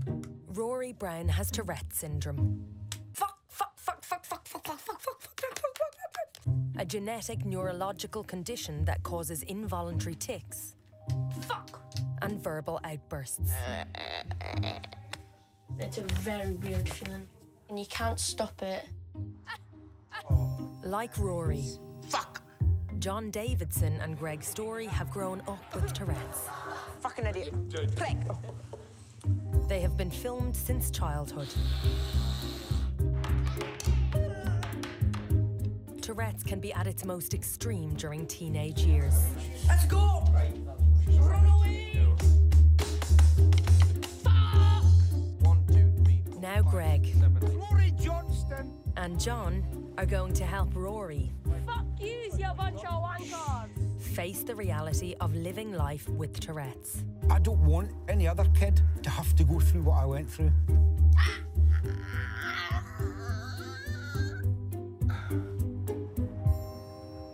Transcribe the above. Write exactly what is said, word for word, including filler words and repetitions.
Rory Brown has Tourette's syndrome. Fuck, fuck, fuck, fuck, fuck, fuck, fuck, fuck, fuck, fuck, fuck, fuck, fuck. A genetic neurological condition that causes involuntary tics. Fuck. And verbal outbursts. It's a very weird feeling, and you can't stop it. Like Rory, Fuck! John Davidson and Greg Story have grown up with Tourette's. Fucking idiot. Prick! They have been filmed since childhood. Tourette's can be at its most extreme during teenage years. Let's go! Run away! One, two, three, four, Now Greg Rory Johnston! and John are going to help Rory Fuck yous, you bunch of wankers! face the reality of living life with Tourette's. I don't want any other kid to have to go through what I went through.